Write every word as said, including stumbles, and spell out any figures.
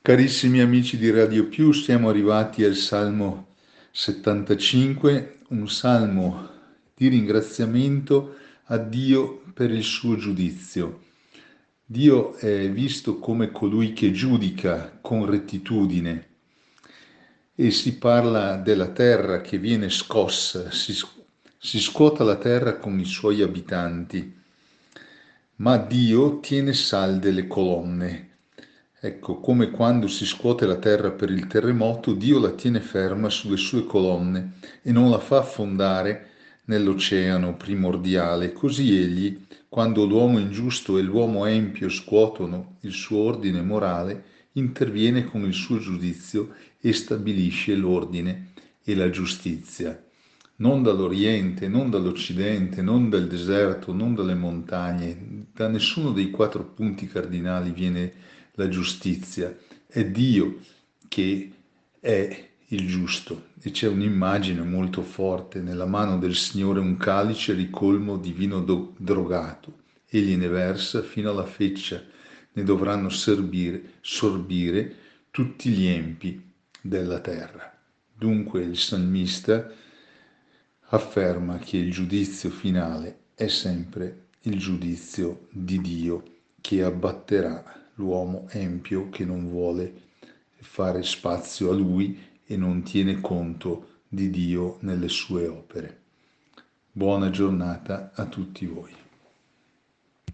Carissimi amici di Radio Più, siamo arrivati al Salmo settantacinque, un salmo di ringraziamento a Dio per il suo giudizio. Dio è visto come colui che giudica con rettitudine e si parla della terra che viene scossa, si, si scuota la terra con i suoi abitanti, ma Dio tiene salde le colonne. Ecco, come quando si scuote la terra per il terremoto, Dio la tiene ferma sulle sue colonne e non la fa affondare nell'oceano primordiale. Così egli, quando l'uomo ingiusto e l'uomo empio scuotono il suo ordine morale, interviene con il suo giudizio e stabilisce l'ordine e la giustizia. Non dall'Oriente, non dall'Occidente, non dal deserto, non dalle montagne, da nessuno dei quattro punti cardinali viene la giustizia. È Dio che è il giusto. E c'è un'immagine molto forte: nella mano del Signore un calice ricolmo di vino do- drogato. Egli ne versa fino alla feccia, ne dovranno sorbire, sorbire tutti gli empi della terra. Dunque il salmista afferma che il giudizio finale è sempre il giudizio di Dio, che abbatterà l'uomo empio che non vuole fare spazio a lui e non tiene conto di Dio nelle sue opere. Buona giornata a tutti voi.